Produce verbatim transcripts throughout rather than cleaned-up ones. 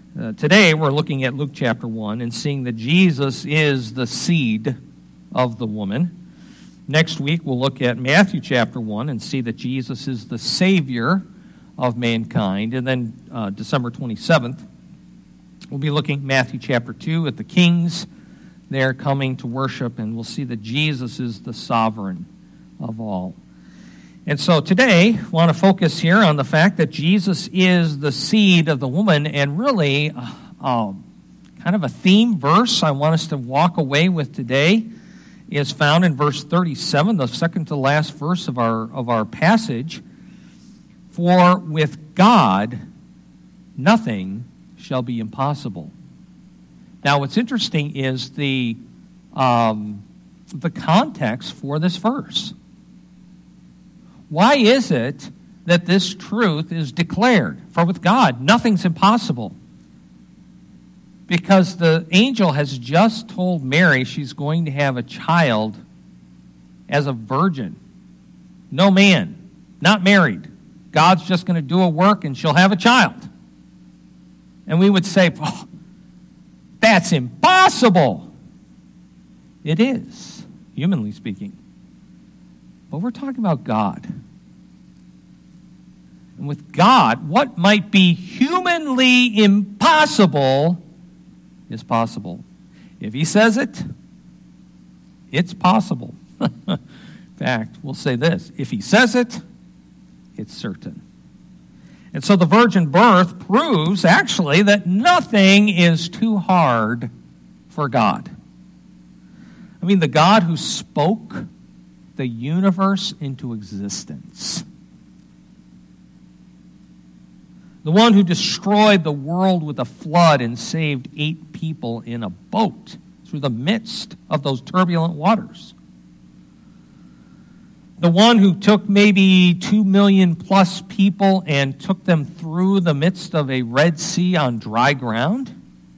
Uh, today we're looking at Luke chapter one and seeing that Jesus is the seed of the woman. Next week we'll look at Matthew chapter one and see that Jesus is the Savior of mankind. And then uh, December twenty-seventh, we'll be looking at Matthew chapter two at the kings there coming to worship, and we'll see that Jesus is the sovereign of all. And so today, I want to focus here on the fact that Jesus is the seed of the woman, and really, uh, uh, kind of a theme verse I want us to walk away with today is found in verse thirty-seven, the second to last verse of our of our passage. For with God, nothing shall be impossible. Now, what's interesting is the um, the context for this verse. Why is it that this truth is declared? For with God, nothing's impossible. Because the angel has just told Mary she's going to have a child as a virgin. No man, not married. God's just going to do a work and she'll have a child. And we would say, oh, that's impossible. It is, humanly speaking. But we're talking about God. And with God, what might be humanly impossible is possible. If He says it, it's possible. In fact, we'll say this. If He says it, it's certain. And so the virgin birth proves, actually, that nothing is too hard for God. I mean, the God who spoke the universe into existence. The one who destroyed the world with a flood and saved eight people in a boat through the midst of those turbulent waters. The one who took maybe two million plus people and took them through the midst of a Red Sea on dry ground.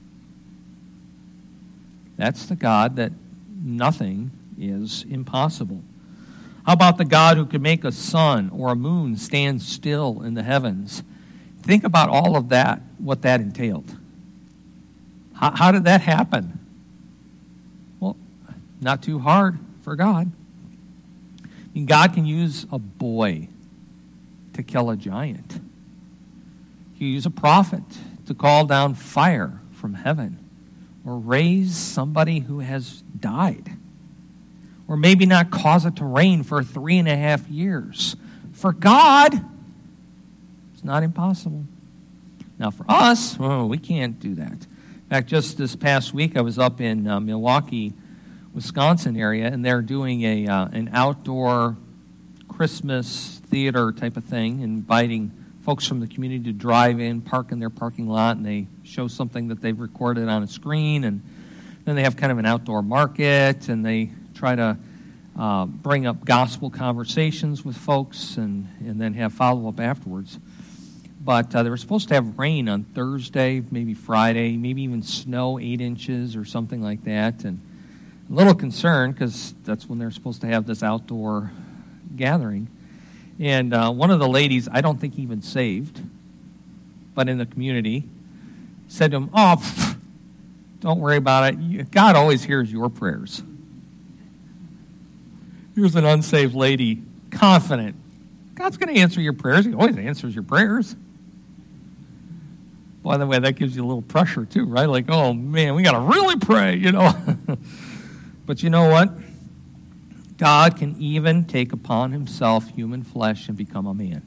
That's the God that nothing is impossible. How about the God who could make a sun or a moon stand still in the heavens? Think about all of that, what that entailed. How, how did that happen? Well, not too hard for God. I mean, God can use a boy to kill a giant. He can use a prophet to call down fire from heaven or raise somebody who has died. Or maybe not cause it to rain for three and a half years. For God, it's not impossible. Now for us, oh, we can't do that. In fact, just this past week, I was up in uh, Milwaukee, Wisconsin area, and they're doing a uh, an outdoor Christmas theater type of thing, inviting folks from the community to drive in, park in their parking lot, and they show something that they've recorded on a screen, and then they have kind of an outdoor market, and they try to uh, bring up gospel conversations with folks and, and then have follow-up afterwards. But uh, they were supposed to have rain on Thursday, maybe Friday, maybe even snow eight inches or something like that. And a little concerned because that's when they're supposed to have this outdoor gathering. And uh, one of the ladies, I don't think even saved, but in the community, said to him, oh, pff, don't worry about it. God always hears your prayers. Here's an unsaved lady, confident. God's going to answer your prayers. He always answers your prayers. By the way, that gives you a little pressure too, right? Like, oh man, we got to really pray, you know. But you know what? God can even take upon himself human flesh and become a man.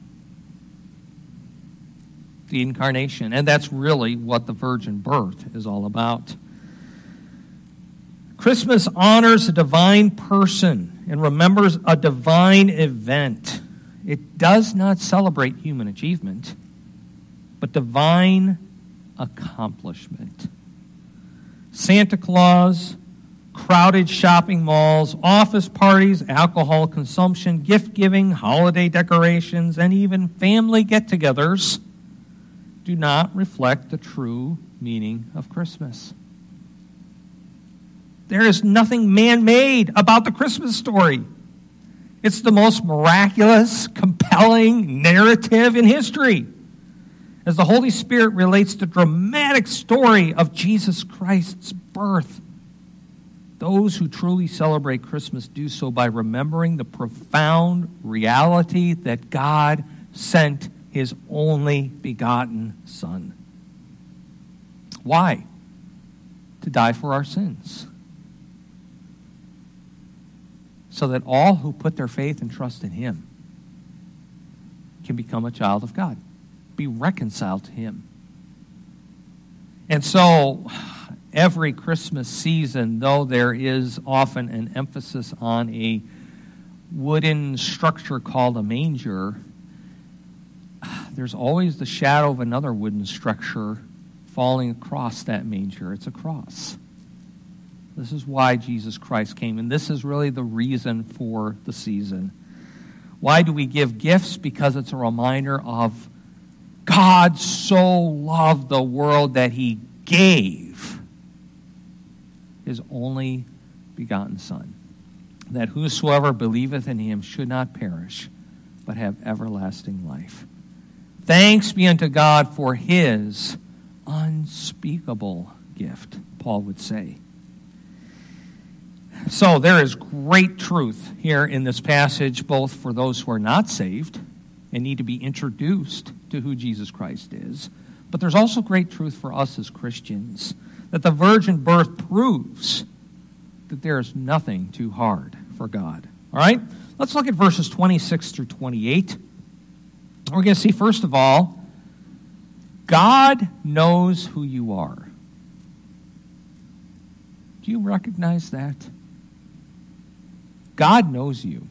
The incarnation. And that's really what the virgin birth is all about. Christmas honors a divine person and remembers a divine event. It does not celebrate human achievement, but divine accomplishment. Santa Claus, crowded shopping malls, office parties, alcohol consumption, gift-giving, holiday decorations, and even family get-togethers do not reflect the true meaning of Christmas. There is nothing man-made about the Christmas story. It's the most miraculous, compelling narrative in history. as the Holy Spirit relates the dramatic story of Jesus Christ's birth. Those who truly celebrate Christmas do so by remembering the profound reality that God sent his only begotten Son. Why? To die for our sins, so that all who put their faith and trust in him can become a child of God, be reconciled to him. And so, every Christmas season, though there is often an emphasis on a wooden structure called a manger, there's always the shadow of another wooden structure falling across that manger. It's a cross. This is why Jesus Christ came, and this is really the reason for the season. Why do we give gifts? Because it's a reminder of God so loved the world that he gave his only begotten Son, that whosoever believeth in him should not perish, but have everlasting life. Thanks be unto God for his unspeakable gift, Paul would say. So there is great truth here in this passage, both for those who are not saved and need to be introduced to who Jesus Christ is, but there's also great truth for us as Christians, that the virgin birth proves that there is nothing too hard for God. All right? Let's look at verses twenty-six through twenty-eight. We're going to see, first of all, God knows who you are. Do you recognize that? God knows you.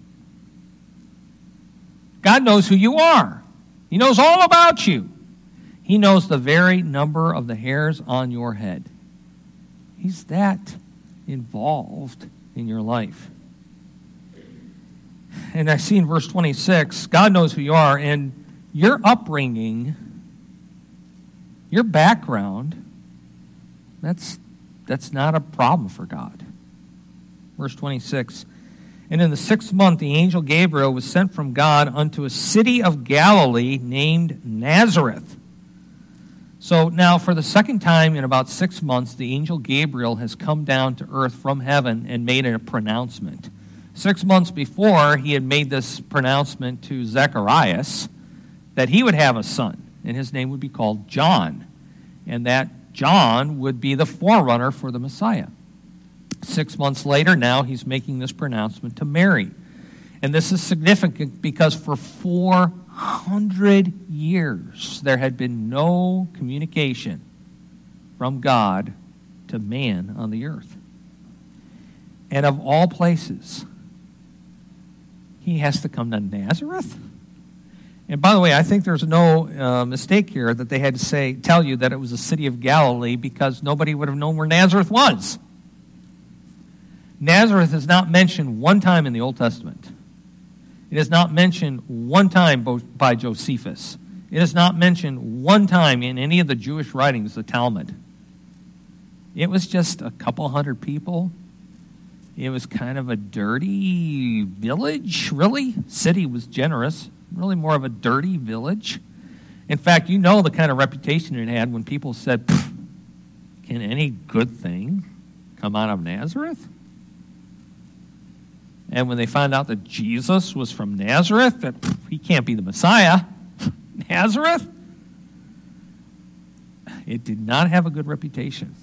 God knows who you are. He knows all about you. He knows the very number of the hairs on your head. He's that involved in your life. And I see in verse twenty-six, God knows who you are, and your upbringing, your background, that's, that's not a problem for God. Verse twenty-six, and in the sixth month the angel Gabriel was sent from God unto a city of Galilee named Nazareth. So now for the second time in about six months, the angel Gabriel has come down to earth from heaven and made a pronouncement. Six months before, he had made this pronouncement to Zacharias that he would have a son, and his name would be called John, and that John would be the forerunner for the Messiah. Six months later, now he's making this pronouncement to Mary. And this is significant because for four hundred years, there had been no communication from God to man on the earth. And of all places, he has to come to Nazareth? And by the way, I think there's no uh, mistake here that they had to say, tell you that it was a city of Galilee, because nobody would have known where Nazareth was. Nazareth is not mentioned one time in the Old Testament. It is not mentioned one time by Josephus. It is not mentioned one time in any of the Jewish writings, the Talmud. It was just a couple hundred people. It was kind of a dirty village, really. City was generous. Really more of a dirty village. In fact, you know the kind of reputation it had when people said, can any good thing come out of Nazareth? And when they found out that Jesus was from Nazareth, that he can't be the Messiah, Nazareth, it did not have a good reputation.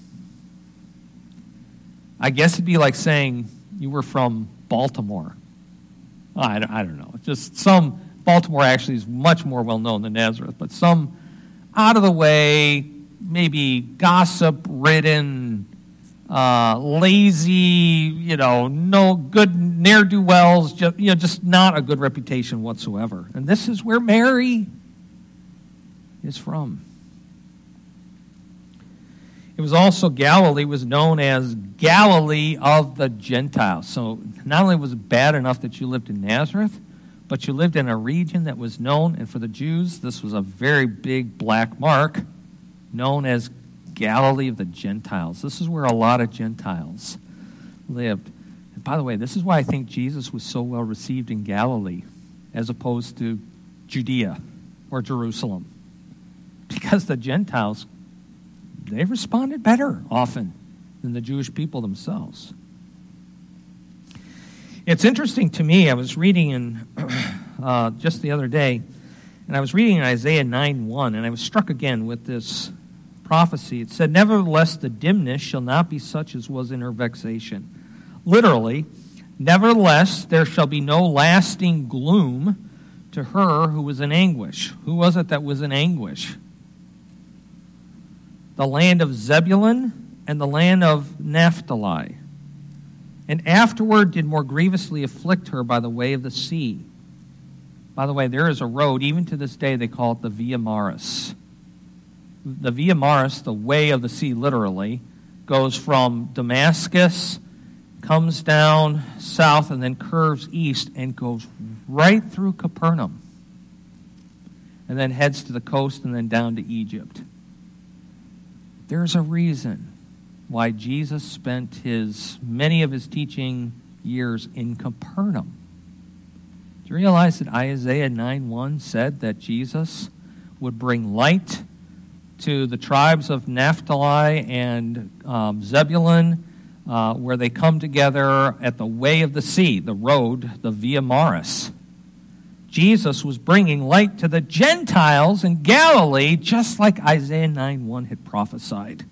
I guess it'd be like saying you were from Baltimore. I don't, I don't know. Just some, Baltimore actually is much more well known than Nazareth, but some out of the way, maybe gossip-ridden, uh, lazy, you know, no good ne'er-do-wells, just, you know, just not a good reputation whatsoever. And this is where Mary is from. It was also, Galilee was known as Galilee of the Gentiles. So not only was it bad enough that you lived in Nazareth, but you lived in a region that was known, and for the Jews, this was a very big black mark, known as Galilee of the Gentiles. This is where a lot of Gentiles lived. And by the way, this is why I think Jesus was so well received in Galilee, as opposed to Judea or Jerusalem. because the Gentiles, they responded better often than the Jewish people themselves. It's interesting to me, I was reading in uh, just the other day, and I was reading in Isaiah nine one, and I was struck again with this prophecy. It said, "Nevertheless, the dimness shall not be such as was in her vexation." Literally, "Nevertheless, there shall be no lasting gloom to her who was in anguish." Who was it that was in anguish? The land of Zebulun and the land of Naphtali. "And afterward did more grievously afflict her by the way of the sea." By the way, there is a road, even to this day, they call it the Via Maris. The Via Maris, the way of the sea, literally, goes from Damascus, comes down south, and then curves east and goes right through Capernaum, and then heads to the coast and then down to Egypt. There's a reason why Jesus spent his many of his teaching years in Capernaum. Do you realize that Isaiah nine one said that Jesus would bring light to the tribes of Naphtali and um, Zebulun, uh, where they come together at the way of the sea, the road, the Via Maris? Jesus was bringing light to the Gentiles in Galilee, just like Isaiah nine one had prophesied.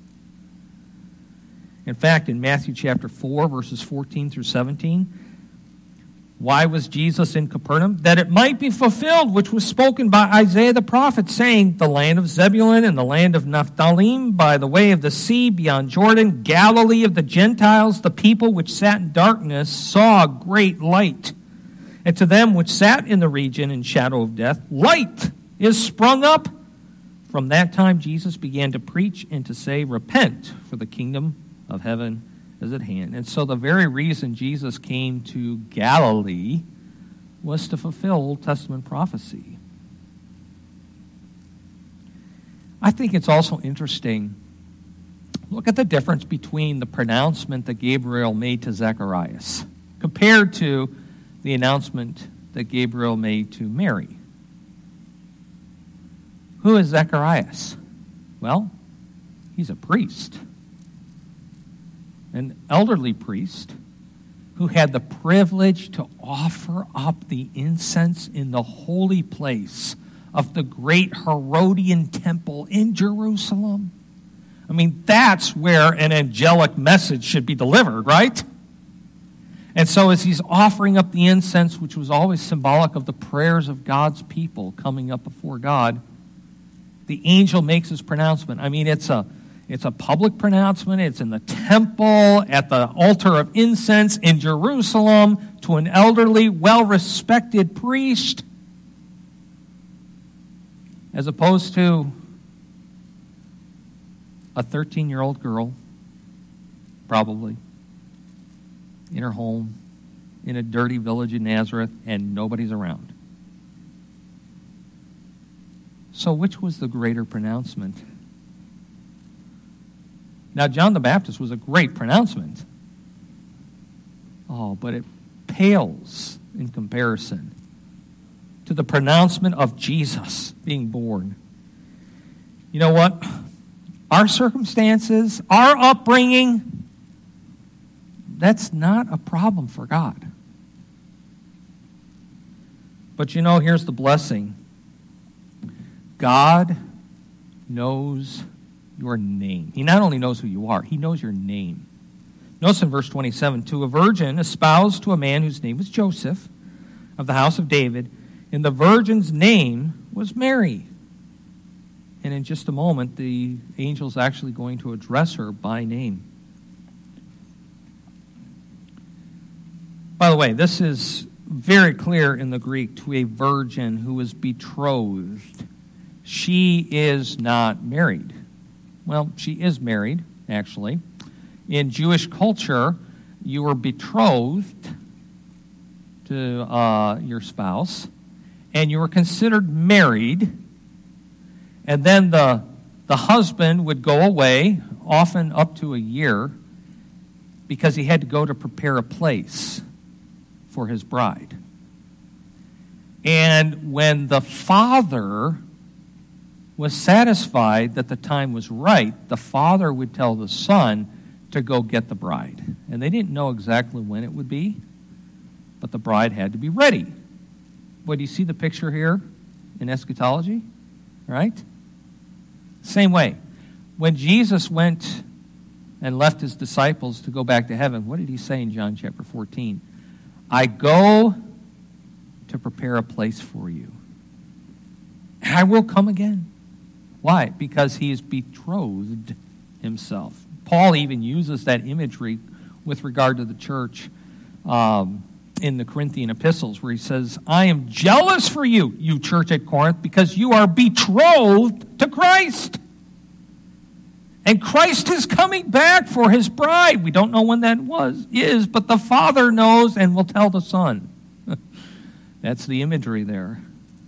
In fact, in Matthew chapter four, verses fourteen through seventeen, why was Jesus in Capernaum? That it might be fulfilled, which was spoken by Isaiah the prophet, saying, "The land of Zebulun and the land of Naphtali, by the way of the sea beyond Jordan, Galilee of the Gentiles, the people which sat in darkness saw a great light. And to them which sat in the region in shadow of death, light is sprung up." From that time Jesus began to preach and to say, "Repent, for the kingdom of heaven is at hand." And so the very reason Jesus came to Galilee was to fulfill Old Testament prophecy. I think it's also interesting. Look at the difference between the pronouncement that Gabriel made to Zacharias compared to the announcement that Gabriel made to Mary. Who is Zacharias? Well, he's a priest. An elderly priest who had the privilege to offer up the incense in the holy place of the great Herodian temple in Jerusalem. I mean, that's where an angelic message should be delivered, right? And so as he's offering up the incense, which was always symbolic of the prayers of God's people coming up before God, the angel makes his pronouncement. I mean, it's a It's a public pronouncement. It's in the temple, at the altar of incense in Jerusalem, to an elderly, well-respected priest, as opposed to a thirteen-year-old girl, probably, in her home, in a dirty village in Nazareth, and nobody's around. So which was the greater pronouncement? Now, John the Baptist was a great pronouncement. Oh, but it pales in comparison to the pronouncement of Jesus being born. You know what? Our circumstances, our upbringing, that's not a problem for God. But you know, here's the blessing. God knows your name. He not only knows who you are, he knows your name. Notice in verse twenty-seven, "To a virgin espoused to a man whose name was Joseph, of the house of David, and the virgin's name was Mary." And in just a moment, the angel's actually going to address her by name. By the way, this is very clear in the Greek, to a virgin who is betrothed. She is not married. Well, she is married, actually. In Jewish culture, you were betrothed to uh, your spouse, and you were considered married, and then the, the husband would go away, often up to a year, because he had to go to prepare a place for his bride. And when the father was satisfied that the time was right, the father would tell the son to go get the bride. And they didn't know exactly when it would be, but the bride had to be ready. Boy, do you see the picture here in eschatology? Right? Same way. When Jesus went and left his disciples to go back to heaven, what did he say in John chapter fourteen? I go to prepare a place for you. And I will come again. Why? Because he is betrothed himself. Paul even uses that imagery with regard to the church um, in the Corinthian epistles, where he says, I am jealous for you, you church at Corinth, because you are betrothed to Christ. And Christ is coming back for his bride. We don't know when that was is, but the Father knows and will tell the Son. That's the imagery there.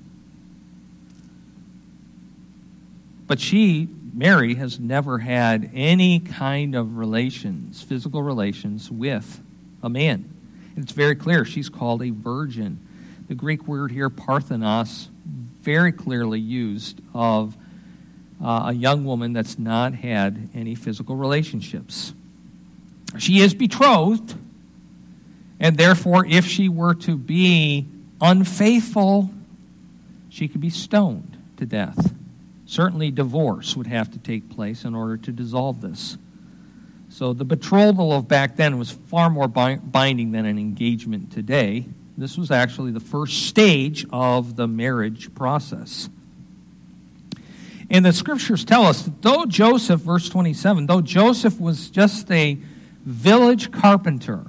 But she, Mary, has never had any kind of relations, physical relations, with a man. It's very clear. She's called a virgin. The Greek word here, parthenos, very clearly used of uh, a young woman that's not had any physical relationships. She is betrothed, and therefore, if she were to be unfaithful, she could be stoned to death. Certainly divorce would have to take place in order to dissolve this. So the betrothal of back then was far more binding than an engagement today. This was actually the first stage of the marriage process. And the scriptures tell us that though Joseph, verse twenty-seven, though Joseph was just a village carpenter,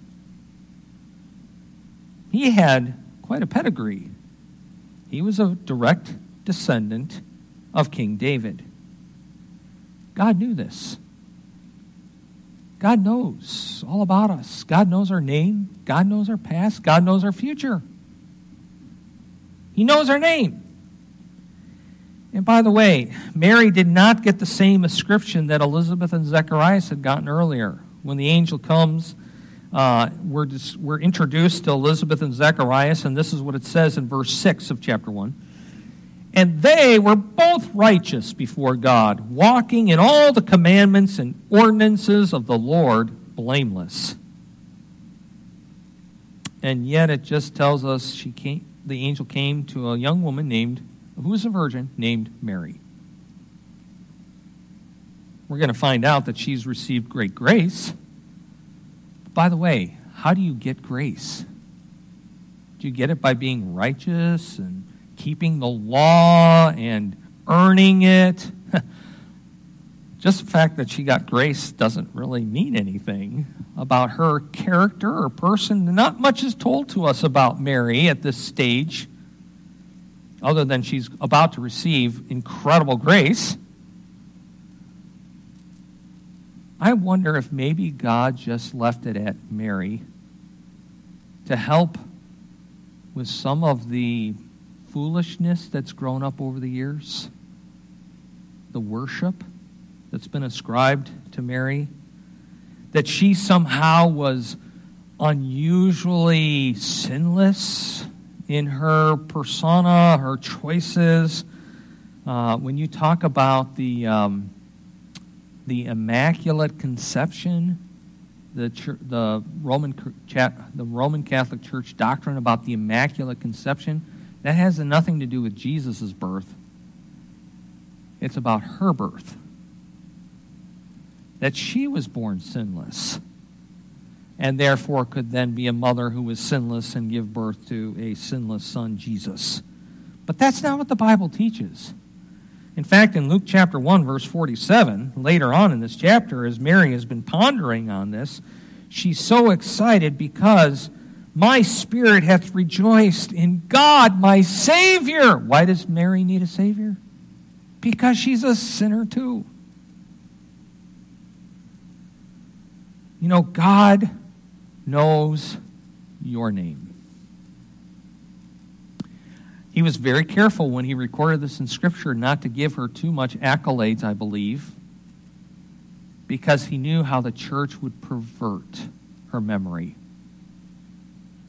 he had quite a pedigree. He was a direct descendant of King David. God knew this. God knows all about us. God knows our name. God knows our past. God knows our future. He knows our name. And by the way, Mary did not get the same ascription that Elizabeth and Zacharias had gotten earlier. When the angel comes, uh, we're, just, we're introduced to Elizabeth and Zacharias, and this is what it says in verse six of chapter one. And they were both righteous before God, walking in all the commandments and ordinances of the Lord, blameless. And yet it just tells us she came, the angel came to a young woman named, who was a virgin, named Mary. We're going to find out that she's received great grace. By the way, how do you get grace? Do you get it by being righteous and keeping the law and earning it? Just the fact that she got grace doesn't really mean anything about her character or person. Not much is told to us about Mary at this stage, other than she's about to receive incredible grace. I wonder if maybe God just left it at Mary to help with some of the foolishness that's grown up over the years, the worship that's been ascribed to Mary, that she somehow was unusually sinless in her persona, her choices. Uh, when you talk about the um, the Immaculate Conception, the church, the Roman the Roman Catholic Church doctrine about the Immaculate Conception, that has nothing to do with Jesus' birth. It's about her birth. That she was born sinless, and therefore could then be a mother who was sinless and give birth to a sinless son, Jesus. But that's not what the Bible teaches. In fact, in Luke chapter one, verse forty-seven, later on in this chapter, as Mary has been pondering on this, she's so excited because my spirit hath rejoiced in God, my Savior. Why does Mary need a Savior? Because she's a sinner too. You know, God knows your name. He was very careful when he recorded this in Scripture not to give her too much accolades, I believe, because he knew how the church would pervert her memory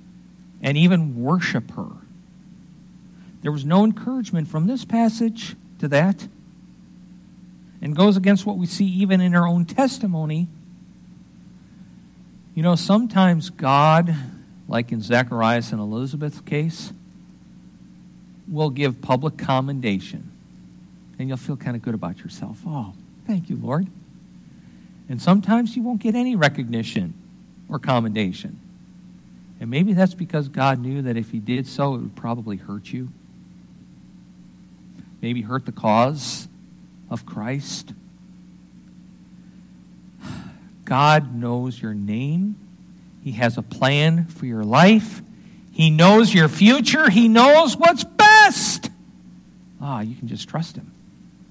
and even worship her. There was no encouragement from this passage to that. And goes against what we see even in our own testimony. You know, sometimes God, like in Zacharias and Elizabeth's case, will give public commendation. And you'll feel kind of good about yourself. Oh, thank you, Lord. And sometimes you won't get any recognition or commendation. And maybe that's because God knew that if he did so, it would probably hurt you. Maybe hurt the cause of Christ. God knows your name. He has a plan for your life. He knows your future. He knows what's best. Ah, you can just trust him.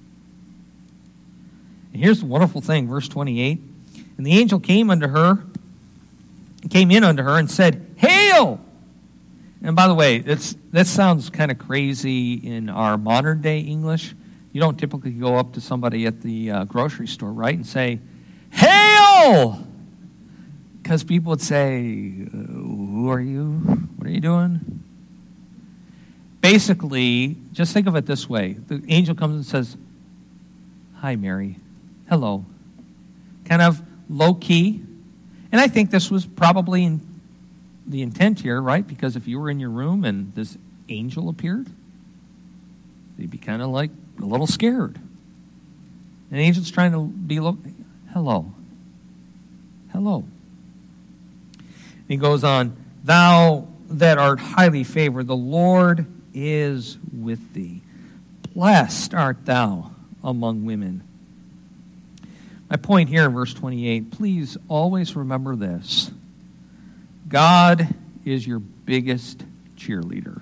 And here's the wonderful thing, verse twenty-eight. And the angel came unto her, came in unto her and said, Hail! And by the way, it's, that sounds kind of crazy in our modern day English. You don't typically go up to somebody at the uh, grocery store, right, and say, Hail! Because people would say, who are you? What are you doing? Basically, just think of it this way. The angel comes and says, Hi, Mary. Hello. Kind of low-key. And I think this was probably in the intent here, right? Because if you were in your room and this angel appeared, they'd be kind of like a little scared. And the angel's trying to be, low, hello. Hello. And he goes on, Thou that art highly favored, the Lord is with thee. Blessed art thou among women. My point here in verse twenty-eight, please always remember this. God is your biggest cheerleader.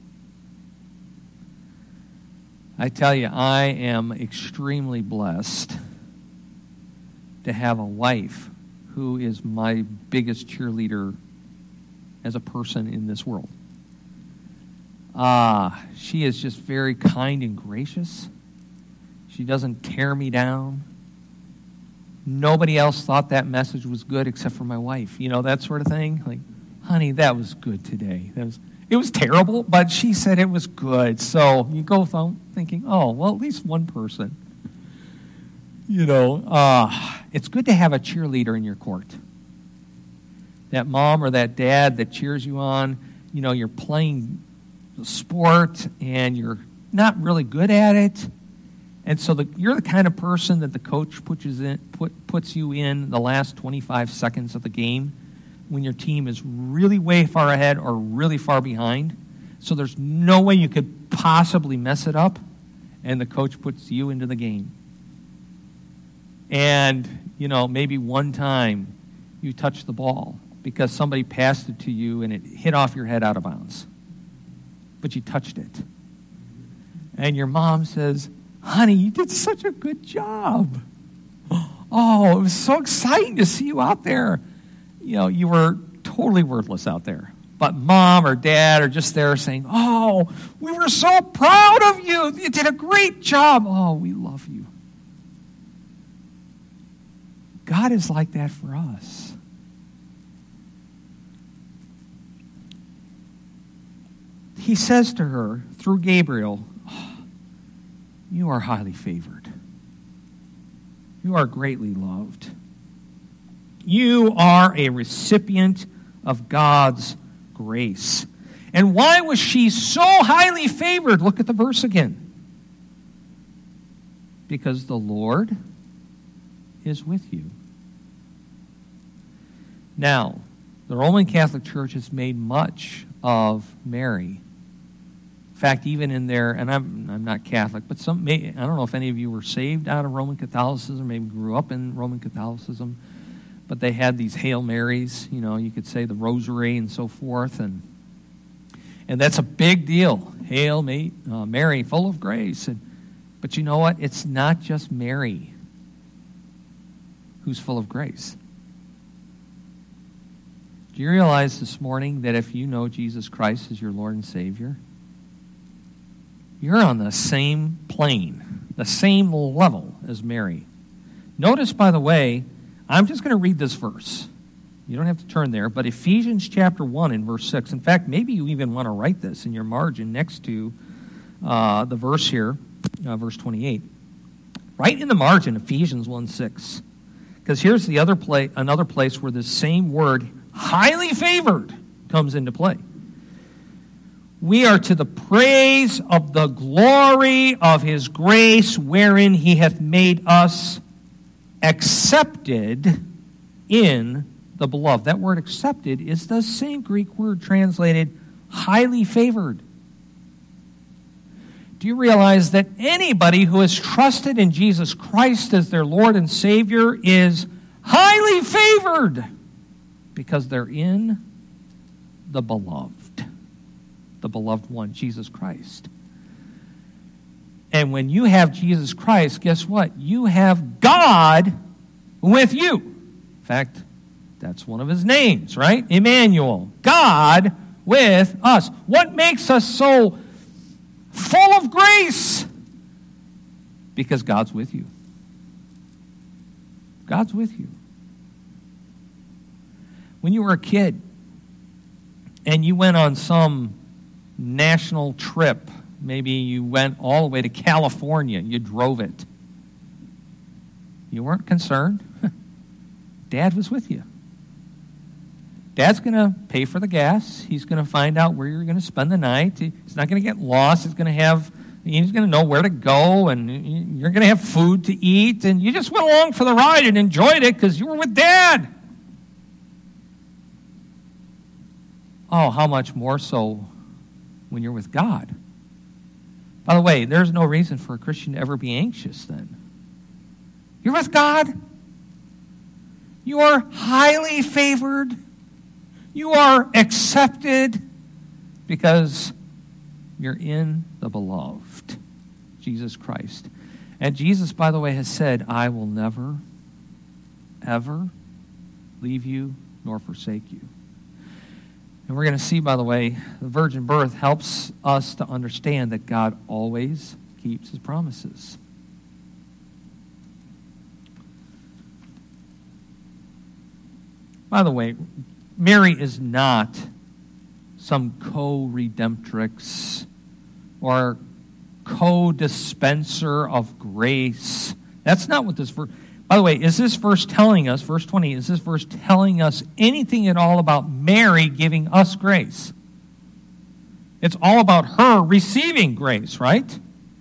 I tell you, I am extremely blessed to have a wife who is my biggest cheerleader as a person in this world. Ah, uh, she is just very kind and gracious. She doesn't tear me down. Nobody else thought that message was good except for my wife. You know, that sort of thing. Like, honey, that was good today. That was, it was terrible, but she said it was good. So you go home thinking, oh, well, at least one person. You know, uh, it's good to have a cheerleader in your court. That mom or that dad that cheers you on. You know, you're playing the sport and you're not really good at it. And so the, you're the kind of person that the coach puts, in, put, puts you in the last twenty-five seconds of the game when your team is really way far ahead or really far behind. So there's no way you could possibly mess it up, and the coach puts you into the game. And, you know, maybe one time you touch the ball because somebody passed it to you and it hit off your head out of bounds. But you touched it. And your mom says, honey, you did such a good job. Oh, it was so exciting to see you out there. You know, you were totally worthless out there. But mom or dad are just there saying, oh, we were so proud of you. You did a great job. Oh, we love you. God is like that for us. He says to her through Gabriel, you are highly favored. You are greatly loved. You are a recipient of God's grace. And why was she so highly favored? Look at the verse again. Because the Lord is with you. Now, the Roman Catholic Church has made much of Mary. In fact, even in their, and I'm I'm not Catholic, but some may, I don't know if any of you were saved out of Roman Catholicism, maybe grew up in Roman Catholicism, but they had these Hail Marys, you know, you could say the Rosary and so forth, and and that's a big deal. Hail uh, Mary, full of grace. And, but you know what? It's not just Mary who's full of grace. Do you realize this morning that if you know Jesus Christ as your Lord and Savior, you're on the same plane, the same level as Mary. Notice, by the way, I'm just going to read this verse. You don't have to turn there, but Ephesians chapter one and verse six. In fact, maybe you even want to write this in your margin next to uh, the verse here. uh, verse twenty-eight. Right in the margin, Ephesians one six. Because here's the other play, another place where the same word, highly favored, comes into play. We are to the praise of the glory of his grace, wherein he hath made us accepted in the beloved. That word accepted is the same Greek word translated highly favored. Do you realize that anybody who has trusted in Jesus Christ as their Lord and Savior is highly favored because they're in the beloved, the beloved one, Jesus Christ. And when you have Jesus Christ, guess what? You have God with you. In fact, that's one of his names, right? Emmanuel, God with us. What makes us so full of grace? Because God's with you. God's with you. When you were a kid and you went on some national trip, maybe you went all the way to California, you drove it, you weren't concerned. Dad was with you. Dad's going to pay for the gas. He's going to find out where you're going to spend the night. He's not going to get lost. He's going to have, he's going to know where to go, and you're going to have food to eat, and you just went along for the ride and enjoyed it because you were with Dad. Oh, how much more so when you're with God. By the way, there's no reason for a Christian to ever be anxious then. You're with God. You are highly favored. You are accepted because you're in the beloved, Jesus Christ. And Jesus, by the way, has said, I will never, ever leave you nor forsake you. And we're going to see, by the way, the virgin birth helps us to understand that God always keeps his promises. By the way, Mary is not some co-redemptrix or co-dispenser of grace. That's not what this verse... By the way, is this verse telling us, verse twenty, is this verse telling us anything at all about Mary giving us grace? It's all about her receiving grace, right?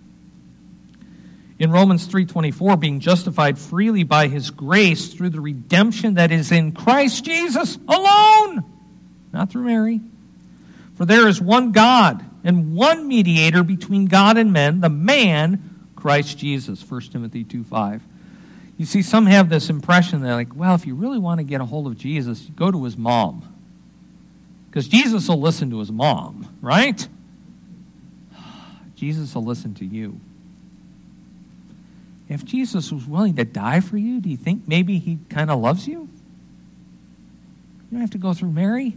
In Romans three twenty-four, being justified freely by his grace through the redemption that is in Christ Jesus alone, not through Mary. For there is one God and one mediator between God and men, the man, Christ Jesus, First Timothy two five. You see, some have this impression that, like, well, if you really want to get a hold of Jesus, go to his mom. Because Jesus will listen to his mom, right? Jesus will listen to you. If Jesus was willing to die for you, do you think maybe he kind of loves you? You don't have to go through Mary.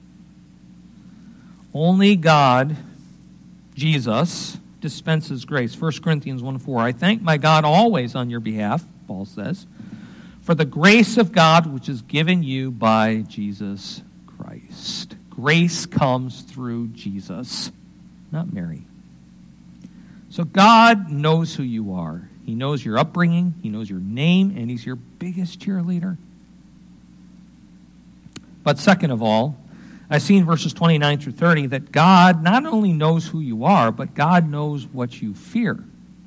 Only God, Jesus, dispenses grace. First Corinthians one four, I thank my God always on your behalf, Paul says, for the grace of God which is given you by Jesus Christ. Grace comes through Jesus, not Mary. So God knows who you are. He knows your upbringing, he knows your name, and he's your biggest cheerleader. But second of all, I see in verses twenty-nine through thirty that God not only knows who you are, but God knows what you fear.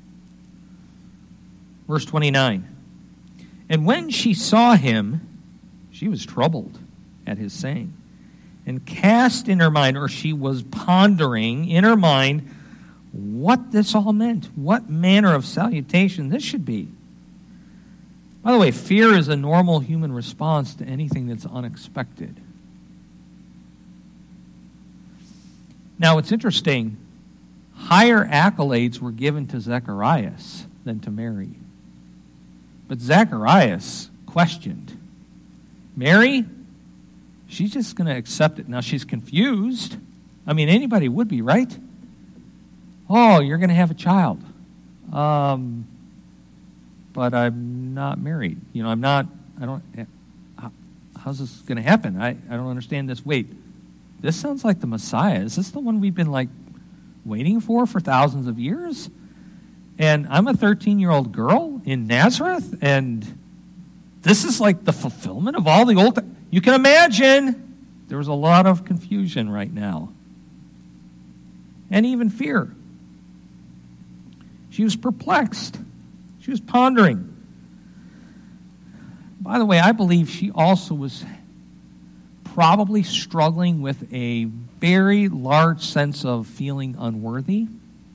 Verse twenty-nine, and when she saw him, she was troubled at his saying, and cast in her mind, or she was pondering in her mind, what this all meant, what manner of salutation this should be. By the way, fear is a normal human response to anything that's unexpected. Now, it's interesting. Higher accolades were given to Zacharias than to Mary. But Zacharias questioned. Mary, she's just going to accept it. Now, she's confused. I mean, anybody would be, right? Oh, you're going to have a child. Um, but I'm not married. You know, I'm not, I don't, how, how's this going to happen? I, I don't understand this. Wait, this sounds like the Messiah. Is this the one we've been, like, waiting for for thousands of years? And I'm a thirteen-year-old girl in Nazareth, and this is like the fulfillment of all the old... You can imagine there was a lot of confusion right now. And even fear. She was perplexed. She was pondering. By the way, I believe she also was probably struggling with a very large sense of feeling unworthy.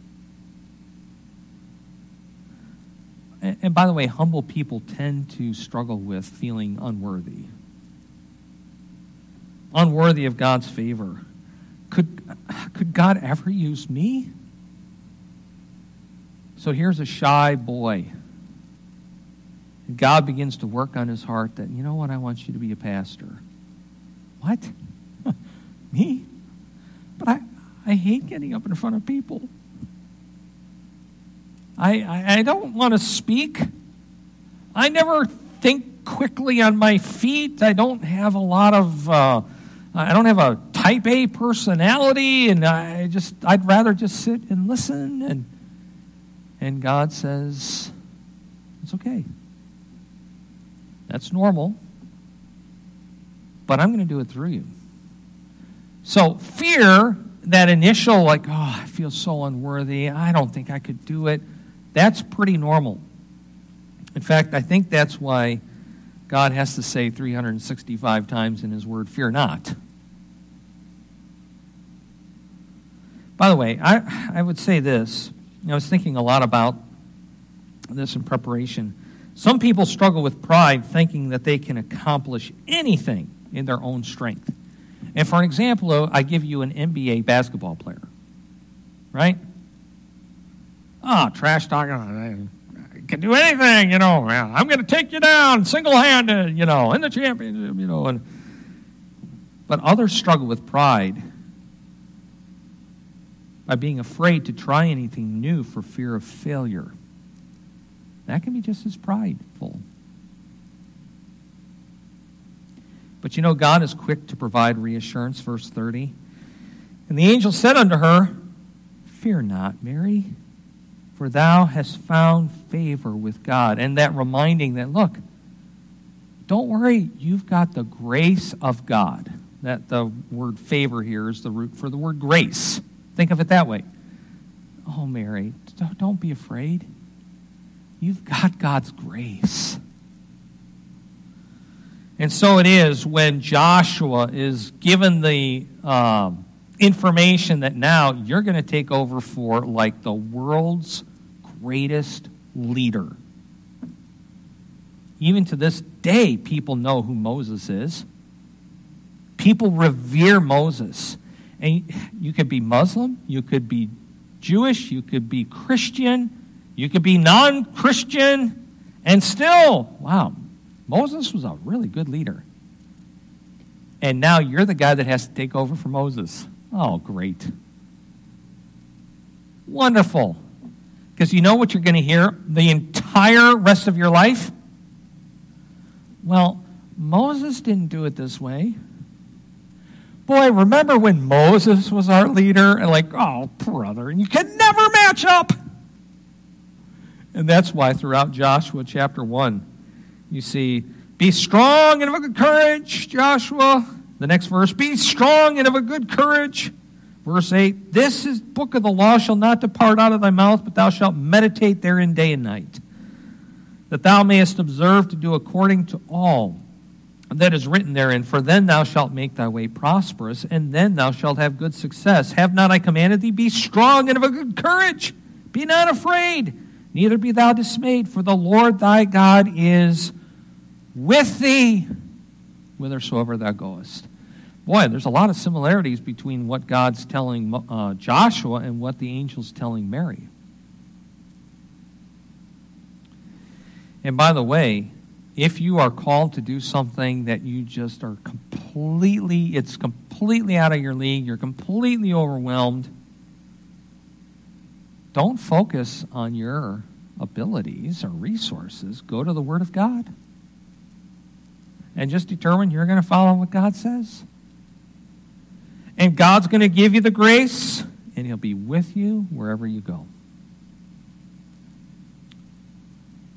And, and by the way, humble people tend to struggle with feeling unworthy. Unworthy of God's favor. Could, could God ever use me? So here's a shy boy. And God begins to work on his heart that, you know what, I want you to be a pastor. What? Me? But I, I hate getting up in front of people. I, I, I don't want to speak. I never think quickly on my feet. I don't have a lot of, uh, I don't have a type A personality, and I just, I'd rather just sit and listen. And, and God says, it's okay. That's normal. But I'm going to do it through you. So fear, that initial like, oh, I feel so unworthy, I don't think I could do it, that's pretty normal. In fact, I think that's why God has to say three hundred sixty-five times in his word, fear not. By the way, I, I would say this. I was thinking a lot about this in preparation. Some people struggle with pride thinking that they can accomplish anything in their own strength. And for an example, I give you an N B A basketball player. Right? Oh, trash talking. I can do anything, you know. I'm going to take you down single-handed, you know, in the championship, you know. And, but others struggle with pride by being afraid to try anything new for fear of failure. That can be just as prideful. But you know, God is quick to provide reassurance, verse thirty. And the angel said unto her, fear not, Mary, for thou hast found favor with God. And that reminding that, look, don't worry, you've got the grace of God. That the word favor here is the root for the word grace. Think of it that way. Oh, Mary, don't be afraid. You've got God's grace. And so it is when Joshua is given the um, information that now you're going to take over for like the world's greatest leader. Even to this day, people know who Moses is. People revere Moses. And you could be Muslim, you could be Jewish, you could be Christian, you could be non-Christian, and still, wow, Moses was a really good leader. And now you're the guy that has to take over for Moses. Oh, great. Wonderful. Because you know what you're going to hear the entire rest of your life? Well, Moses didn't do it this way. Boy, remember when Moses was our leader? And like, oh, brother, you can never match up. And that's why throughout Joshua chapter one, you see, be strong and of a good courage, Joshua. The next verse, be strong and of a good courage. Verse eight, this is book of the law shall not depart out of thy mouth, but thou shalt meditate therein day and night, that thou mayest observe to do according to all that is written therein. For then thou shalt make thy way prosperous, and then thou shalt have good success. Have not I commanded thee? Be strong and of a good courage. Be not afraid, neither be thou dismayed, for the Lord thy God is with thee whithersoever thou goest. Boy, there's a lot of similarities between what God's telling uh, Joshua and what the angel's telling Mary. And by the way, if you are called to do something that you just are completely, it's completely out of your league, you're completely overwhelmed, don't focus on your abilities or resources. Go to the Word of God. And just determine you're going to follow what God says. And God's going to give you the grace, and He'll be with you wherever you go.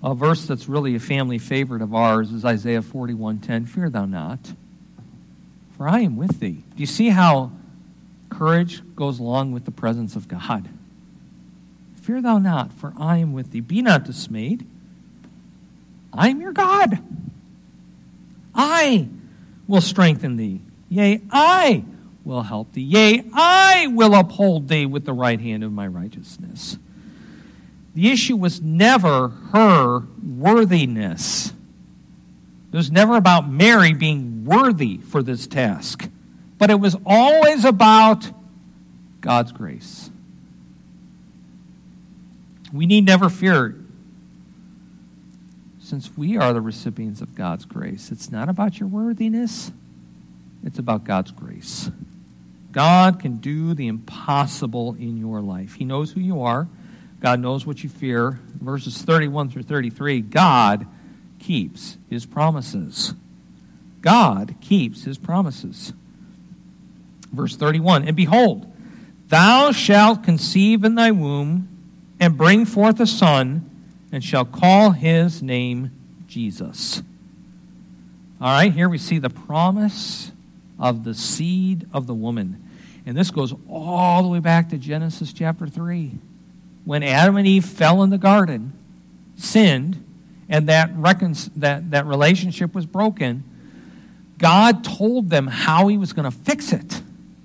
A verse that's really a family favorite of ours is Isaiah forty-one ten. Fear thou not, for I am with thee. Do you see how courage goes along with the presence of God? Fear thou not, for I am with thee. Be not dismayed. I am your God. I will strengthen thee. Yea, I will help thee. Yea, I will uphold thee with the right hand of my righteousness. The issue was never her worthiness. It was never about Mary being worthy for this task. But it was always about God's grace. We need never fear, since we are the recipients of God's grace. It's not about your worthiness. It's about God's grace. God can do the impossible in your life. He knows who you are. God knows what you fear. Verses thirty-one through thirty-three, God keeps his promises. God keeps his promises. Verse thirty-one, and behold, thou shalt conceive in thy womb, and bring forth a son, and shall call his name Jesus. All right, here we see the promise of the seed of the woman. And this goes all the way back to Genesis chapter three. When Adam and Eve fell in the garden, sinned, and that, recon- that, that relationship was broken, God told them how he was going to fix it.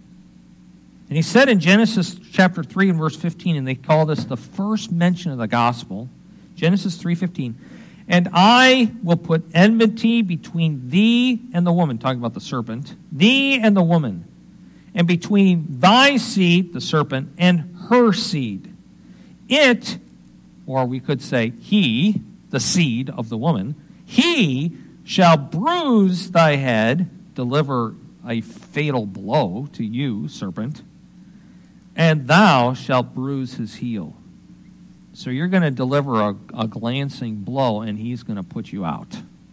And he said in Genesis chapter three and verse fifteen, and they call this the first mention of the gospel, Genesis three fifteen, and I will put enmity between thee and the woman, talking about the serpent, thee and the woman, and between thy seed, the serpent, and her seed. It, or we could say he, the seed of the woman, he shall bruise thy head, deliver a fatal blow to you, serpent, and thou shalt bruise his heel. So you're going to deliver a, a glancing blow, and he's going to put you out.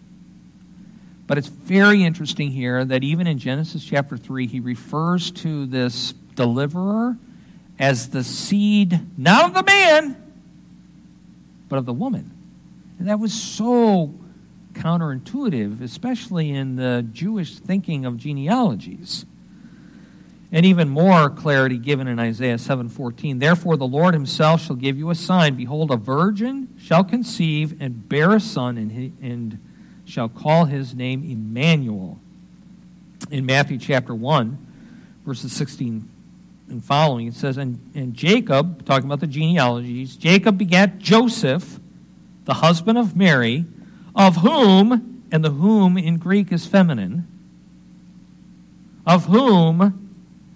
But it's very interesting here that even in Genesis chapter three, he refers to this deliverer as the seed, not of the man, but of the woman. And that was so counterintuitive, especially in the Jewish thinking of genealogies. And even more clarity given in Isaiah seven fourteen. Therefore the Lord himself shall give you a sign. Behold, a virgin shall conceive and bear a son, and, he, and shall call his name Emmanuel. In Matthew chapter one, verses sixteen and following, it says, and, and Jacob, talking about the genealogies, Jacob begat Joseph, the husband of Mary, of whom, and the whom in Greek is feminine, of whom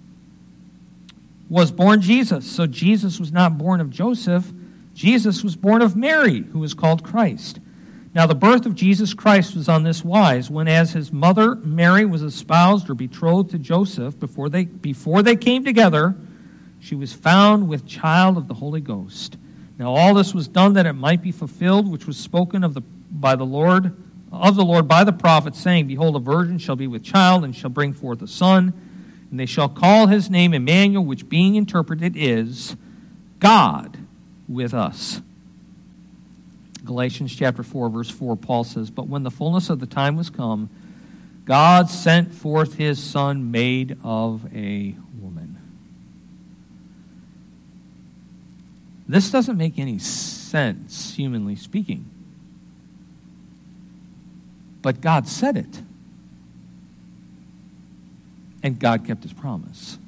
was born Jesus. So Jesus was not born of Joseph. Jesus was born of Mary, who was called Christ. Now the birth of Jesus Christ was on this wise, when as his mother Mary was espoused or betrothed to Joseph, before they, before they came together, she was found with child of the Holy Ghost. Now all this was done that it might be fulfilled, which was spoken of the by the Lord of the Lord by the prophet, saying, Behold, a virgin shall be with child, and shall bring forth a son, and they shall call his name Emmanuel, which being interpreted is God with us. Galatians chapter four, verse four, Paul says, But when the fullness of the time was come, God sent forth his Son, made of a woman. This doesn't make any sense, humanly speaking. But God said it. And God kept his promise.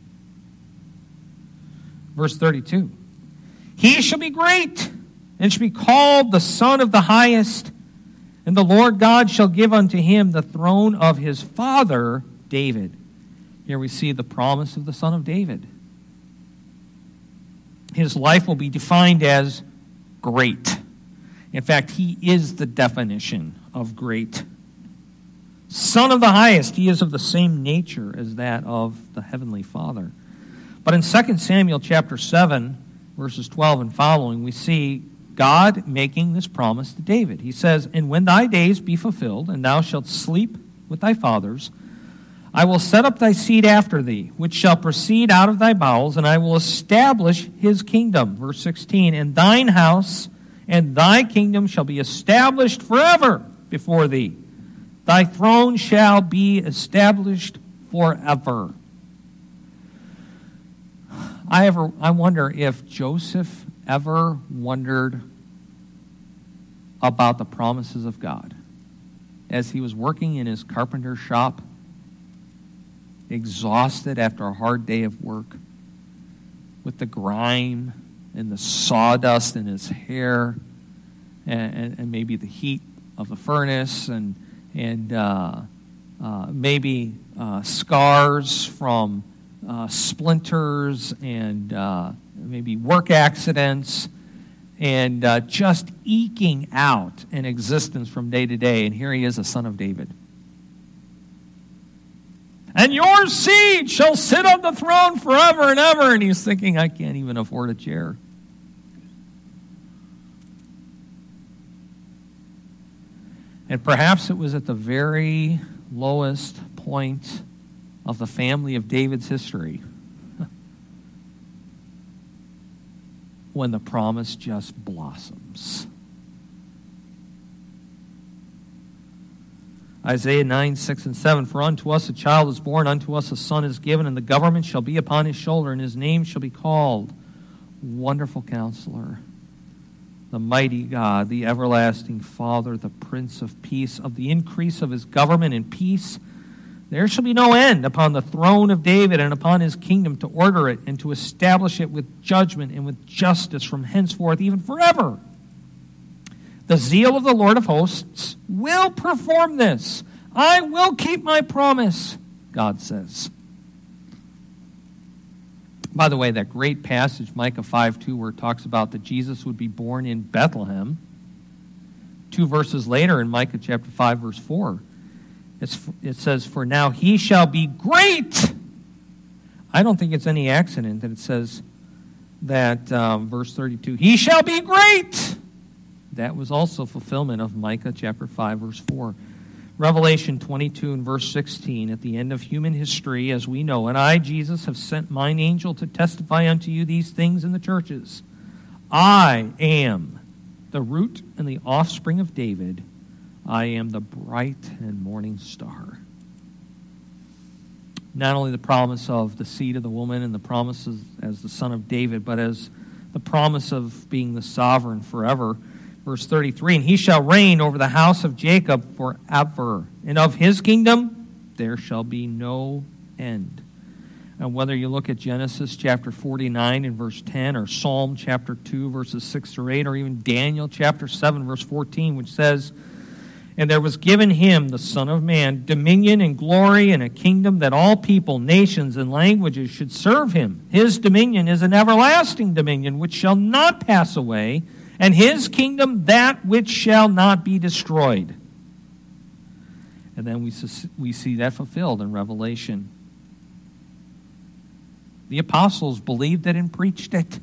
Verse thirty-two. He shall be great, and shall be called the Son of the Highest, and the Lord God shall give unto him the throne of his father David. Here we see the promise of the Son of David. His life will be defined as great. In fact, he is the definition of great. Son of the Highest, he is of the same nature as that of the Heavenly Father. But in Second Samuel chapter seven, verses twelve and following, we see God making this promise to David. He says, And when thy days be fulfilled, and thou shalt sleep with thy fathers, I will set up thy seed after thee, which shall proceed out of thy bowels, and I will establish his kingdom. Verse sixteen, And thine house and thy kingdom shall be established forever before thee. Thy throne shall be established forever. I ever I wonder if Joseph ever wondered about the promises of God as he was working in his carpenter shop, exhausted after a hard day of work, with the grime and the sawdust in his hair, and, and, and maybe the heat of the furnace, and and uh, uh, maybe uh, scars from uh, splinters and uh, maybe work accidents, and uh, just eking out an existence from day to day. And here he is, a son of David. And your seed shall sit on the throne forever and ever. And he's thinking, I can't even afford a chair. And perhaps it was at the very lowest point of the family of David's history when the promise just blossoms. Isaiah nine, six, and seven, For unto us a child is born, unto us a son is given, and the government shall be upon his shoulder, and his name shall be called Wonderful Counselor, the Mighty God, the Everlasting Father, the Prince of Peace. Of the increase of his government and peace there shall be no end upon the throne of David and upon his kingdom, to order it and to establish it with judgment and with justice from henceforth, even forever. The zeal of the Lord of hosts will perform this. I will keep my promise, God says. By the way, that great passage, Micah five two, where it talks about that Jesus would be born in Bethlehem, two verses later in Micah chapter five, verse four, it's, it says, For now he shall be great. I don't think it's any accident that it says that, um, verse thirty-two, he shall be great. That was also fulfillment of Micah chapter five, verse four. Revelation twenty-two and verse sixteen, at the end of human history as we know, And I, Jesus, have sent mine angel to testify unto you these things in the churches. I am the root and the offspring of David. I am the bright and morning star. Not only the promise of the seed of the woman and the promises as the son of David, but as the promise of being the sovereign forever. Verse thirty-three, And he shall reign over the house of Jacob forever, and of his kingdom there shall be no end. And whether you look at Genesis chapter forty-nine and verse ten, or Psalm chapter two, verses six through eight, or even Daniel chapter seven, verse fourteen, which says, And there was given him, the Son of Man, dominion and glory and a kingdom, that all people, nations, and languages should serve him. His dominion is an everlasting dominion which shall not pass away, and his kingdom that which shall not be destroyed. And then we we see that fulfilled in Revelation. The apostles believed it and preached it.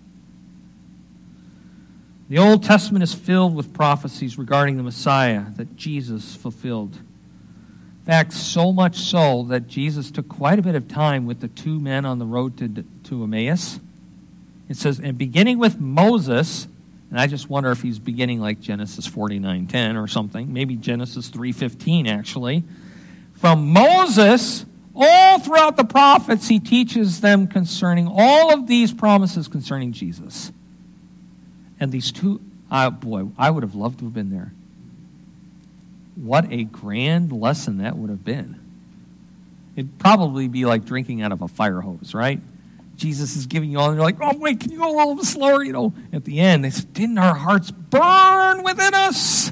The Old Testament is filled with prophecies regarding the Messiah that Jesus fulfilled. In fact, so much so that Jesus took quite a bit of time with the two men on the road to, to Emmaus. It says, and beginning with Moses, and I just wonder if he's beginning like Genesis forty-nine ten or something, maybe Genesis three fifteen actually. From Moses, all throughout the prophets, he teaches them concerning all of these promises concerning Jesus. And these two, uh, boy, I would have loved to have been there. What a grand lesson that would have been. It'd probably be like drinking out of a fire hose, right? Jesus is giving you all, and you're like, oh, wait, can you go a little bit slower? You know, at the end, they said, didn't our hearts burn within us?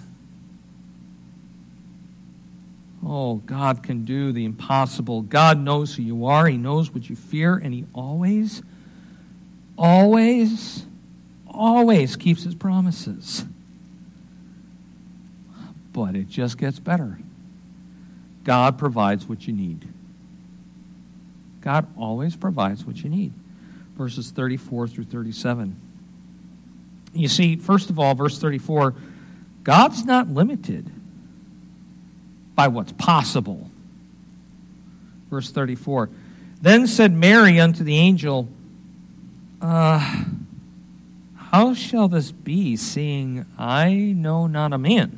Oh, God can do the impossible. God knows who you are. He knows what you fear, and he always, always, always keeps his promises. But it just gets better. God provides what you need. God always provides what you need. Verses thirty-four through thirty-seven. You see, first of all, verse thirty-four, God's not limited by what's possible. Verse thirty-four, Then said Mary unto the angel, uh, how shall this be, seeing I know not a man?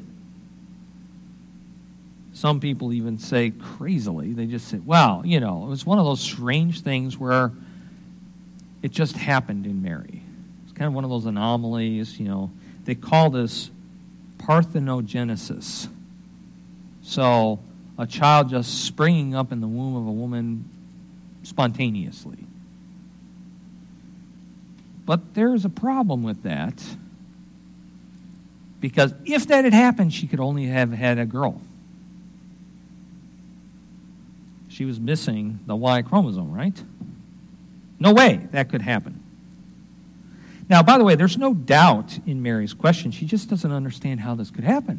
Some people even say crazily, they just say, well, you know, it was one of those strange things where it just happened in Mary. It's kind of one of those anomalies, you know. They call this parthenogenesis. So a child just springing up in the womb of a woman spontaneously. But there's a problem with that, because if that had happened, she could only have had a girl. She was missing the Y chromosome, right? No way that could happen. Now, by the way, there's no doubt in Mary's question. She just doesn't understand how this could happen.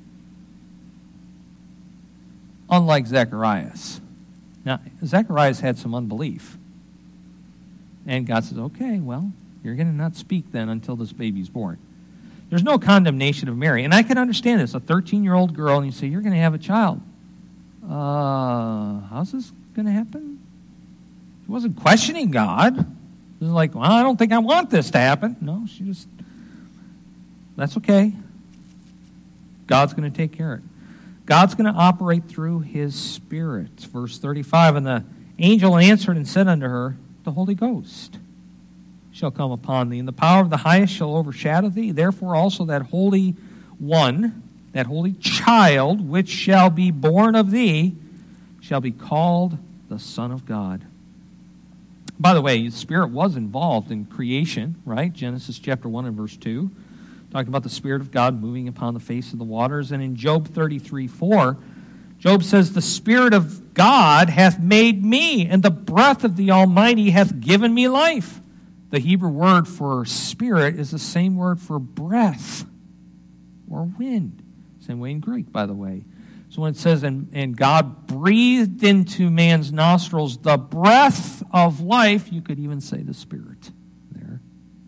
Unlike Zacharias. Now, Zacharias had some unbelief. And God says, okay, well, you're going to not speak then until this baby's born. There's no condemnation of Mary. And I can understand this. A thirteen-year-old girl, and you say, you're going to have a child. Uh, how's this going to happen? She wasn't questioning God. It was like, well, I don't think I want this to happen. No, she just, that's okay. God's going to take care of it. God's going to operate through his Spirit. Verse thirty-five, and the angel answered and said unto her, the Holy Ghost shall come upon thee, and the power of the highest shall overshadow thee. Therefore also that Holy One, that holy child, which shall be born of thee, shall be called the Son of God. By the way, the Spirit was involved in creation, right? Genesis chapter one and verse two. Talking about the Spirit of God moving upon the face of the waters. And in Job thirty-three four, Job says, the Spirit of God hath made me, and the breath of the Almighty hath given me life. The Hebrew word for spirit is the same word for breath or wind. Same way in Greek, by the way. So when it says, and, and God breathed into man's nostrils the breath of life, you could even say the Spirit there.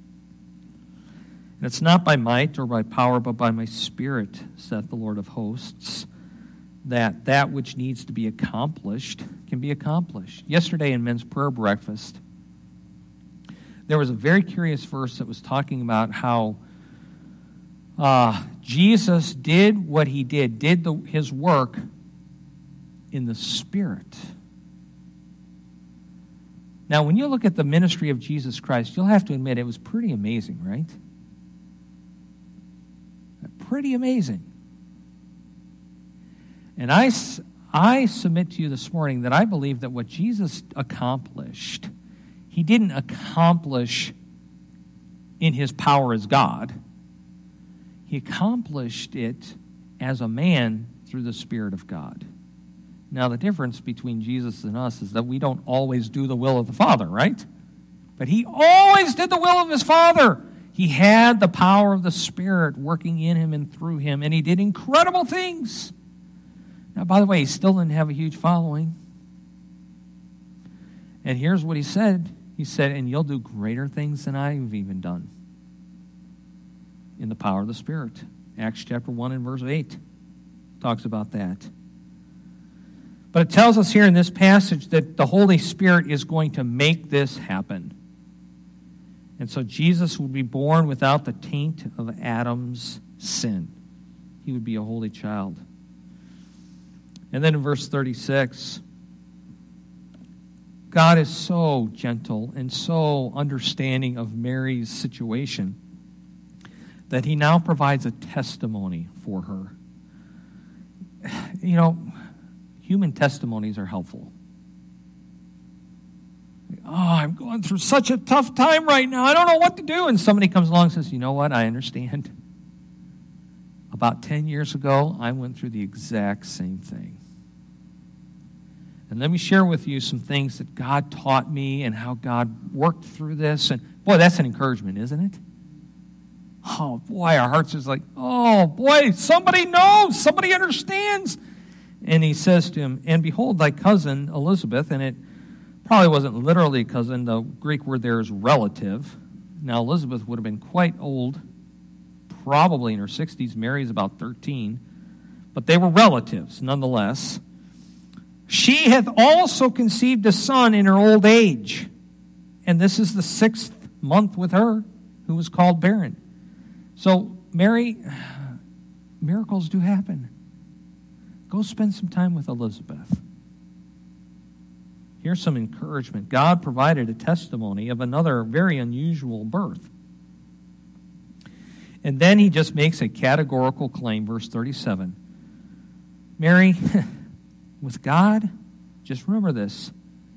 And it's not by might or by power, but by my Spirit, saith the Lord of hosts, that that which needs to be accomplished can be accomplished. Yesterday in men's prayer breakfast, there was a very curious verse that was talking about how uh, Jesus did what he did, did the, his work in the Spirit. Now, when you look at the ministry of Jesus Christ, you'll have to admit it was pretty amazing, right? Pretty amazing. And I, I submit to you this morning that I believe that what Jesus accomplished, he didn't accomplish in his power as God. He accomplished it as a man through the Spirit of God. Now, the difference between Jesus and us is that we don't always do the will of the Father, right? But he always did the will of his Father. He had the power of the Spirit working in him and through him, and he did incredible things. Now, by the way, he still didn't have a huge following. And here's what he said. He said, and you'll do greater things than I've even done in the power of the Spirit. Acts chapter one and verse eight talks about that. But it tells us here in this passage that the Holy Spirit is going to make this happen. And so Jesus would be born without the taint of Adam's sin. He would be a holy child. And then in verse thirty-six, God is so gentle and so understanding of Mary's situation that he now provides a testimony for her. You know, human testimonies are helpful. Oh, I'm going through such a tough time right now. I don't know what to do. And somebody comes along and says, you know what? I understand. About ten years ago, I went through the exact same thing. And let me share with you some things that God taught me and how God worked through this. And boy, that's an encouragement, isn't it? Oh, boy, our hearts is like, oh, boy, somebody knows. Somebody understands. And he says to him, and behold, thy cousin Elizabeth, and it probably wasn't literally cousin. The Greek word there is relative. Now, Elizabeth would have been quite old, probably in her sixties. Mary's about thirteen. But they were relatives, nonetheless. She hath also conceived a son in her old age. And this is the sixth month with her. who was called barren. So, Mary, miracles do happen. Go spend some time with Elizabeth. Here's some encouragement. God provided a testimony of another very unusual birth. And then he just makes a categorical claim, verse thirty-seven. Mary, with God, just remember this,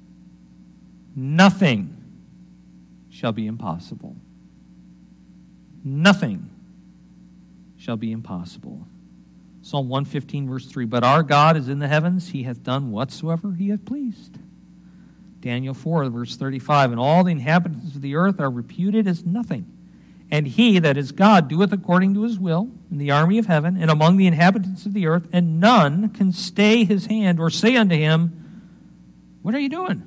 nothing shall be impossible. Nothing shall be impossible. Psalm one fifteen, verse three, but our God is in the heavens, he hath done whatsoever he hath pleased. Daniel four, verse thirty-five, and all the inhabitants of the earth are reputed as nothing. And he, that is God, doeth according to his will in the army of heaven and among the inhabitants of the earth, and none can stay his hand or say unto him, what are you doing?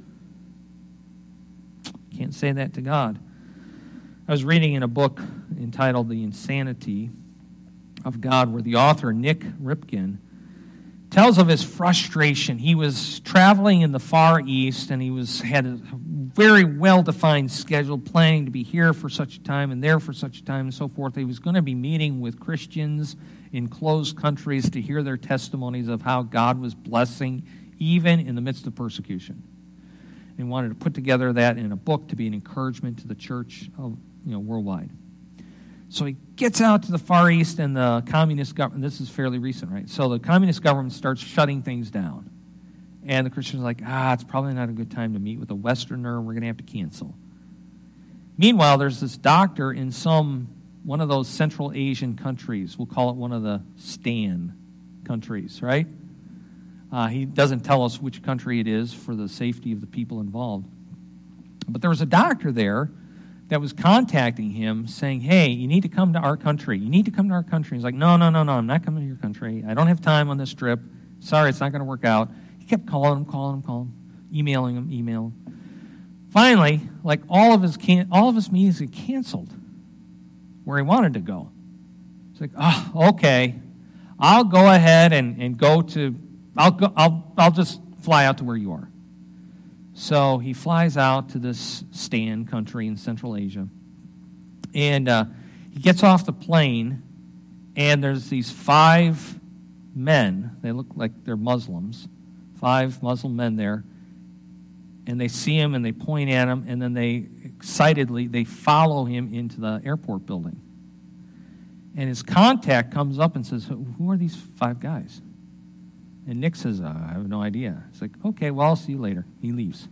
Can't say that to God. I was reading in a book entitled The Insanity of God, where the author, Nick Ripken, tells of his frustration. He was traveling in the Far East, and he was had a very well-defined schedule, planning to be here for such a time and there for such a time and so forth. He was going to be meeting with Christians in closed countries to hear their testimonies of how God was blessing even in the midst of persecution. And he wanted to put together that in a book to be an encouragement to the church of, you know, worldwide. So he gets out to the Far East, and the communist government, this is fairly recent, right? So the communist government starts shutting things down. And the Christians are like, ah, it's probably not a good time to meet with a Westerner. We're going to have to cancel. Meanwhile, there's this doctor in some, one of those Central Asian countries. We'll call it one of the STAN countries, right? Uh, he doesn't tell us which country it is for the safety of the people involved. But there was a doctor there that was contacting him saying, hey, you need to come to our country. You need to come to our country. He's like, no, no, no, no, I'm not coming to your country. I don't have time on this trip. Sorry, it's not going to work out. He kept calling him, calling him, calling him, emailing him, emailing him. Finally, like all of his can- all of his meetings get canceled where he wanted to go. It's like, oh, okay, I'll go ahead and, and go to, I'll go, I'll I'll just fly out to where you are. So he flies out to this STAN country in Central Asia, and uh, he gets off the plane, and there's these five men. They look like they're Muslims. Five Muslim men there, and they see him and they point at him, and then they excitedly they follow him into the airport building. And his contact comes up and says, who are these five guys? And Nick says, uh, I have no idea. It's like, okay, well, I'll see you later. He leaves.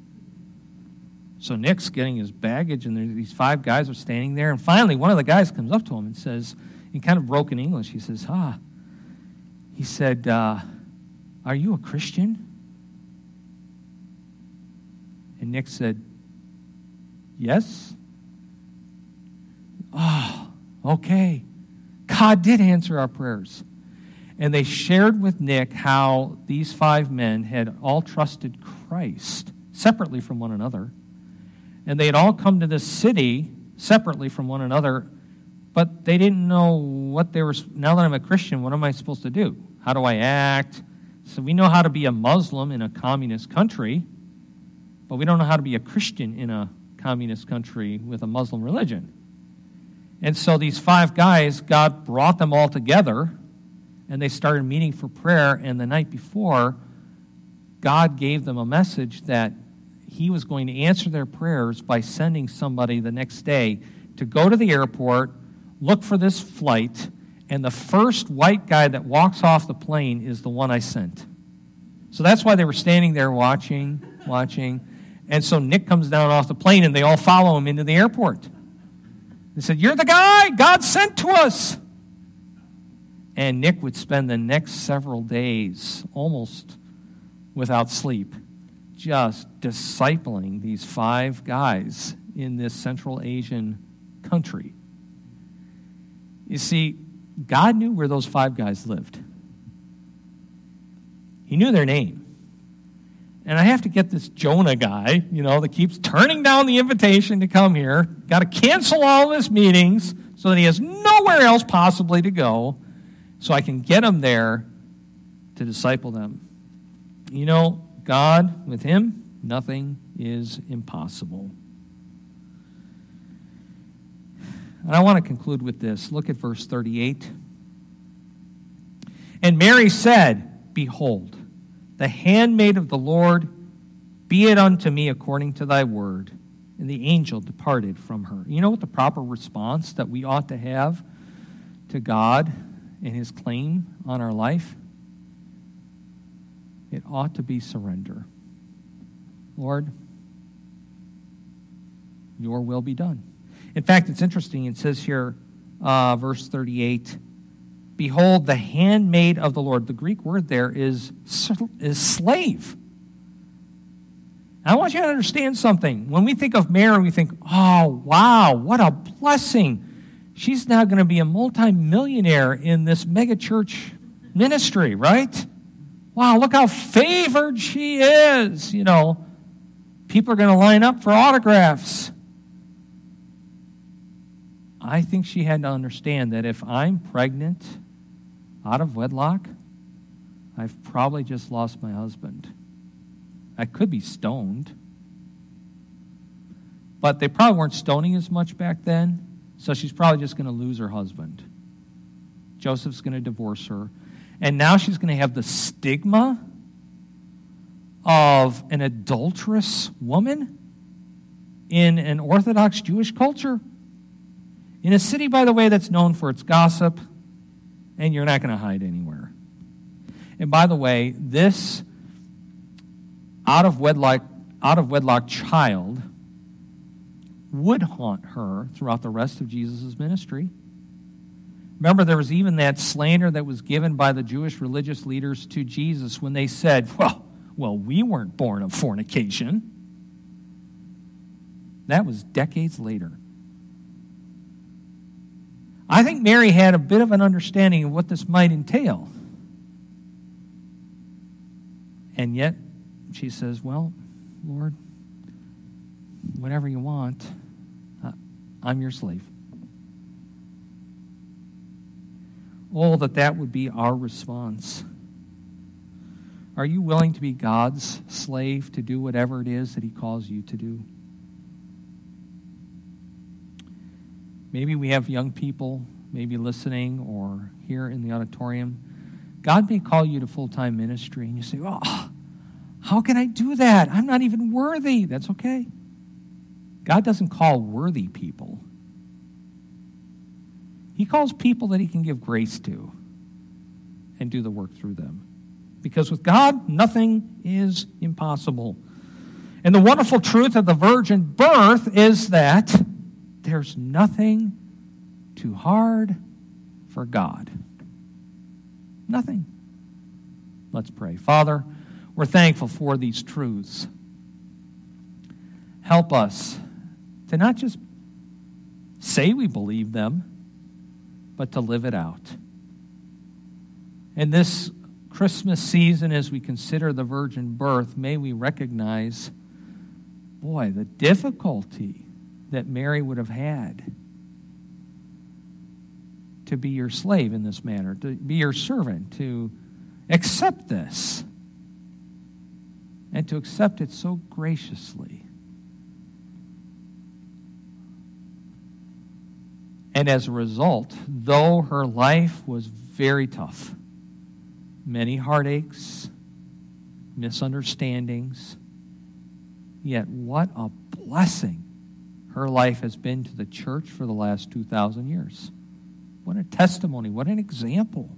So Nick's getting his baggage, and these five guys are standing there, and finally one of the guys comes up to him and says, in kind of broken English, he says, ah, he said, uh, are you a Christian? And Nick said, yes. Oh, okay. God did answer our prayers. And they shared with Nick how these five men had all trusted Christ separately from one another. And they had all come to this city separately from one another, but they didn't know what they were. Now that I'm a Christian, what am I supposed to do? How do I act? So we know how to be a Muslim in a communist country, but we don't know how to be a Christian in a communist country with a Muslim religion. And so these five guys, God brought them all together, and they started meeting for prayer, and the night before, God gave them a message that he was going to answer their prayers by sending somebody the next day to go to the airport, look for this flight, and the first white guy that walks off the plane is the one I sent. So that's why they were standing there watching, watching. And so Nick comes down off the plane, and they all follow him into the airport. They said, you're the guy God sent to us. And Nick would spend the next several days almost without sleep, just discipling these five guys in this Central Asian country. You see, God knew where those five guys lived. He knew their name. And I have to get this Jonah guy, you know, that keeps turning down the invitation to come here, got to cancel all of his meetings so that he has nowhere else possibly to go, so I can get him there to disciple them. You know, God, with him, nothing is impossible. And I want to conclude with this. Look at verse thirty-eight. And Mary said, Behold, the handmaid of the Lord, be it unto me according to thy word. And the angel departed from her. You know what the proper response that we ought to have to God and his claim on our life? It ought to be surrender. Lord, your will be done. In fact, it's interesting. It says here, uh, verse thirty-eight, Behold, the handmaid of the Lord. The Greek word there is, is slave. I want you to understand something. When we think of Mary, we think, oh, wow, what a blessing. She's now going to be a multimillionaire in this megachurch ministry, right? Wow, look how favored she is. You know, people are going to line up for autographs. I think she had to understand that if I'm pregnant out of wedlock, I've probably just lost my husband. I could be stoned. But they probably weren't stoning as much back then, so she's probably just going to lose her husband. Joseph's going to divorce her. And now she's going to have the stigma of an adulterous woman in an Orthodox Jewish culture. In a city, by the way, that's known for its gossip, and you're not going to hide anywhere. And by the way, this out of wedlock, out of wedlock child would haunt her throughout the rest of Jesus' ministry. Remember, there was even that slander that was given by the Jewish religious leaders to Jesus when they said, well, well, we weren't born of fornication. That was decades later. I think Mary had a bit of an understanding of what this might entail. And yet, she says, well, Lord, whatever you want, uh, I'm your slave. Oh, that that would be our response. Are you willing to be God's slave to do whatever it is that he calls you to do? Maybe we have young people maybe listening or here in the auditorium. God may call you to full-time ministry, and you say, oh, how can I do that? I'm not even worthy. That's okay. God doesn't call worthy people. He calls people that he can give grace to and do the work through them. Because with God, nothing is impossible. And the wonderful truth of the virgin birth is that there's nothing too hard for God. Nothing. Let's pray. Father, we're thankful for these truths. Help us to not just say we believe them, but to live it out. In this Christmas season, as we consider the virgin birth, may we recognize, boy, the difficulty that Mary would have had to be your slave in this manner, to be your servant, to accept this, and to accept it so graciously. And as a result, though her life was very tough, many heartaches, misunderstandings, yet what a blessing her life has been to the church for the last two thousand years. What a testimony, what an example.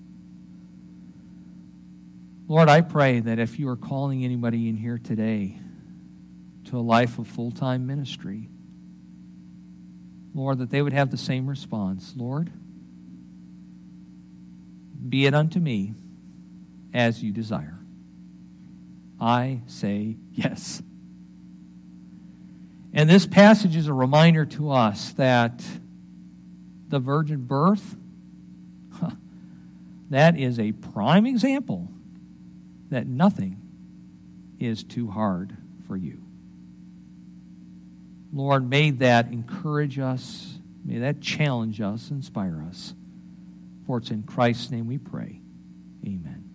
Lord, I pray that if you are calling anybody in here today to a life of full-time ministry, Lord, that they would have the same response. Lord, be it unto me as you desire. I say yes. And this passage is a reminder to us that the virgin birth, huh, that is a prime example that nothing is too hard for you. Lord, may that encourage us. May that challenge us, inspire us. For it's in Christ's name we pray. Amen.